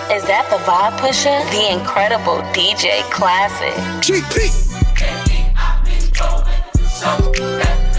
Is that the vibe pusher? The incredible DJ Classic. GP. I've been going so bad.